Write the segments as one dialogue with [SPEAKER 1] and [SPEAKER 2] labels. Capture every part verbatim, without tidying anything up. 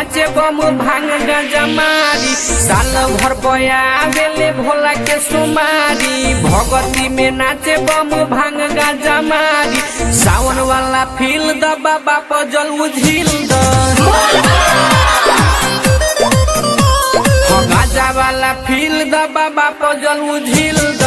[SPEAKER 1] नाचे बम भांग गांजा मारी साल भर पया बेले भोला के सुमारी भगती में नाचे बम भांग गांजा मारी सावन वाला फील द बाबा पजल उझिल द गांजा वाला फील द बाबा पजल उझिल द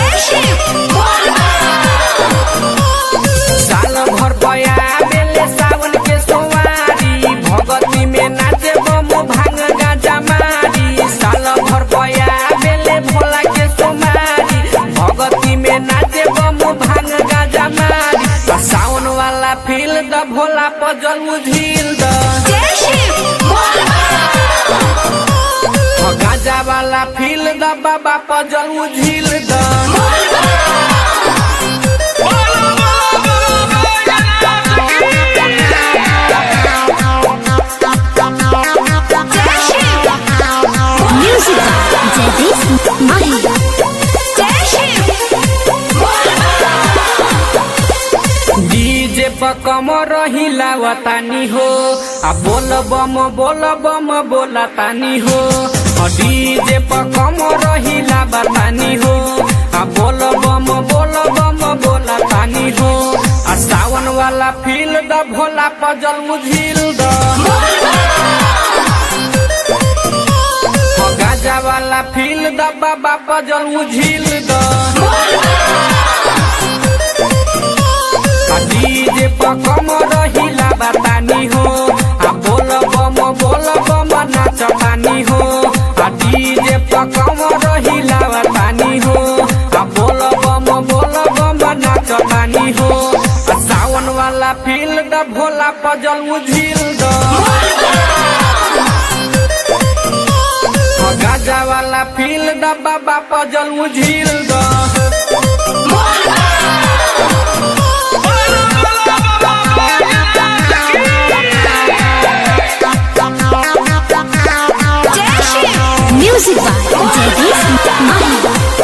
[SPEAKER 1] साल भर पया बेले सावन के सोवारी भगती में नाचे बम भांग गांजा मारी साल भर पया बेले भोला के सोमारी भगती में नाचे बम भांग गांजा मारी सावन वाला फील द भोला पजल उझिल द गांजा वाला फील द बाबा पजल उझिल द डीजे पर कमर हिलावतानी हो आ बोल बम बोल बम बोलतानी हो डीजे पर कमर हिलावतानी हो आ बोल बम बोल बम बोलतानी हो आ सावन वाला फील द भोला पजल उझिल द गांजा वाला फील द बाबा पजल उझिल द डीजे पर कमर हिलावतानी हो आ बोल बम बोल बम नाचतानी हो आ डीजे पर कमर हिलावतानी हो आ बोल बम बोल बम नाचतानी हो आ सावन वाला फील द भोला पजल उझिल द गांजा वाला फील द बाबा पजल उझिल द
[SPEAKER 2] Music by Jagdish Mahi.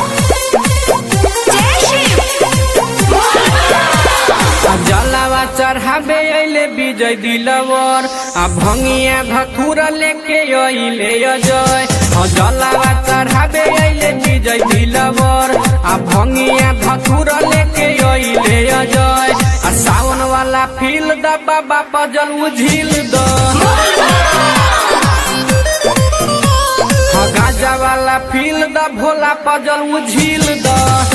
[SPEAKER 1] जलावा चढ़ाबे अइले विजय दिलवर आ भंगिया धथुरा लेके अइले अजय जलावा चढ़ाबे अइले विजय दिलवर आ भंगिया धथुरा लेके अइले अजय आ सावन वाला फील द बाबा पजल उझिल द गांजा वाला फील द भोला पजल उझिल द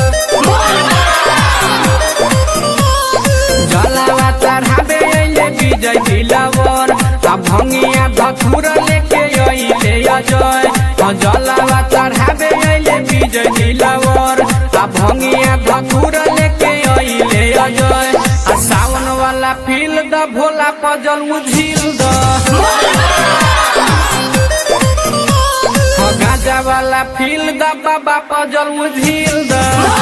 [SPEAKER 1] जलावा चढ़ाबे अइले विजय दिलवर आ भंगिया धथुरा लेके अइले अजय जलावा चढ़ाबे अइले विजय दिलवर आ भंगिया धथुरा लेके अइले अजय आ सावन वाला फील द भोला पजल उझिल द गांजा वाला फील द बाबा पजल उझिल द